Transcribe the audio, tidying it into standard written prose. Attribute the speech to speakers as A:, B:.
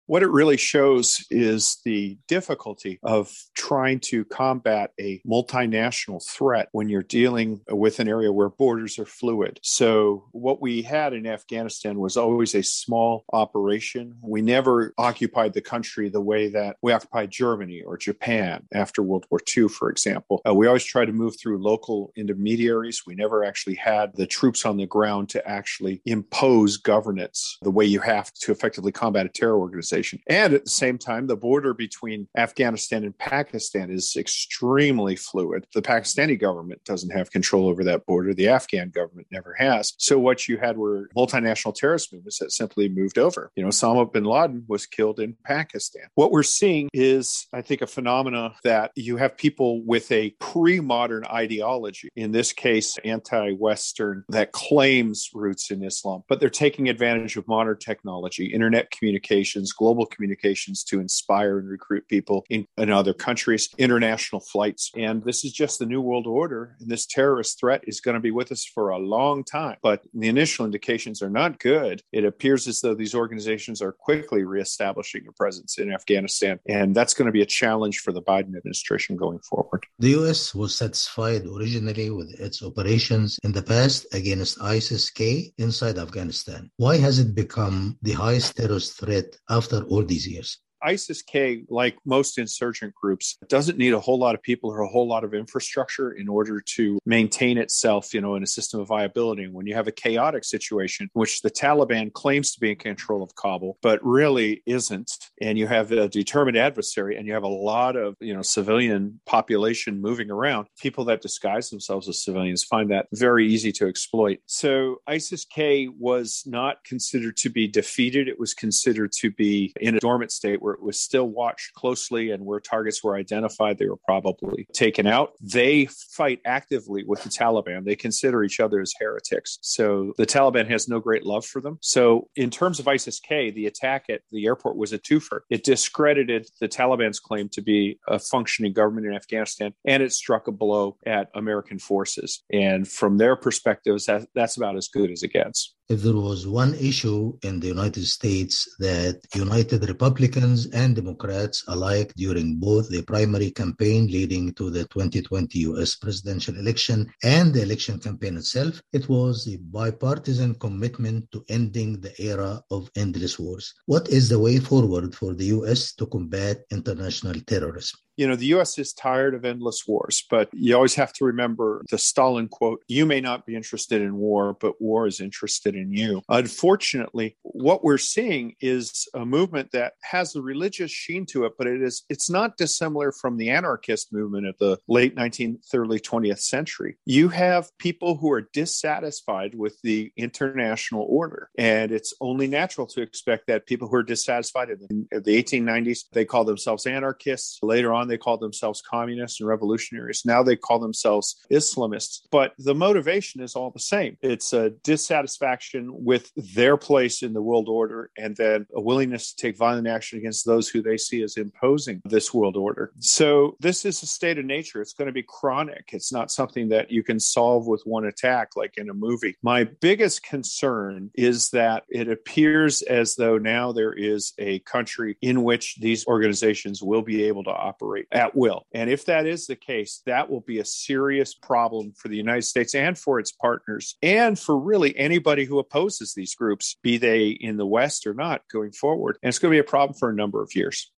A: What it really shows is the difficulty of trying to combat a multinational threat when you're dealing with an area where borders are fluid. So what we had in Afghanistan was always a small operation. We never occupied the country the way that we occupied Germany or Japan after World War II, for example. We always tried to move through local intermediaries. We never actually had the troops on the ground to actually impose governance the way you have to effectively combat a terror organization. And at the same time, the border between Afghanistan and Pakistan is extremely fluid. The Pakistani government doesn't have control over that border. The Afghan government never has. So what you had were multinational terrorist movements that simply moved over. Osama bin Laden was killed in Pakistan. What we're seeing is, I think, a phenomena that you have people with a pre-modern ideology, in this case, anti-Western, that claims roots in Islam, but they're taking advantage of modern technology, internet communications, global communications to inspire and recruit people in other countries, international flights. And this is just the new world order. And this terrorist threat is going to be with us for a long time. But the initial indications are not good. It appears as though these organizations are quickly reestablishing a presence in Afghanistan. And that's going to be a challenge for the Biden administration going forward.
B: The U.S. was satisfied originally with its operations in the past against ISIS-K inside Afghanistan. Why has it become the highest terrorist threat after all these years?
A: ISIS-K, like most insurgent groups, doesn't need a whole lot of people or a whole lot of infrastructure in order to maintain itself, in a system of viability. And when you have a chaotic situation, which the Taliban claims to be in control of Kabul, but really isn't, and you have a determined adversary, and you have a lot of, civilian population moving around, people that disguise themselves as civilians find that very easy to exploit. So ISIS-K was not considered to be defeated. It was considered to be in a dormant state where it was still watched closely, and where targets were identified, they were probably taken out. They fight actively with the Taliban. They consider each other as heretics. So the Taliban has no great love for them. So in terms of ISIS-K, the attack at the airport was a twofer. It discredited the Taliban's claim to be a functioning government in Afghanistan, and it struck a blow at American forces. And from their perspectives, that's about as good as it gets.
B: If there was one issue in the United States that united Republicans and Democrats alike during both the primary campaign leading to the 2020 U.S. presidential election and the election campaign itself, it was the bipartisan commitment to ending the era of endless wars. What is the way forward for the U.S. to combat international terrorism?
A: The U.S. is tired of endless wars, but you always have to remember the Stalin quote, "You may not be interested in war, but war is interested in you." Unfortunately, what we're seeing is a movement that has a religious sheen to it, but it's not dissimilar from the anarchist movement of the late 19th, early 20th century. You have people who are dissatisfied with the international order, and it's only natural to expect that people who are dissatisfied in the 1890s, they call themselves anarchists. Later on, they called themselves communists and revolutionaries. Now they call themselves Islamists. But the motivation is all the same. It's a dissatisfaction with their place in the world order, and then a willingness to take violent action against those who they see as imposing this world order. So this is a state of nature. It's going to be chronic. It's not something that you can solve with one attack like in a movie. My biggest concern is that it appears as though now there is a country in which these organizations will be able to operate at will. And if that is the case, that will be a serious problem for the United States and for its partners, and for really anybody who opposes these groups, be they in the West or not, going forward. And it's going to be a problem for a number of years.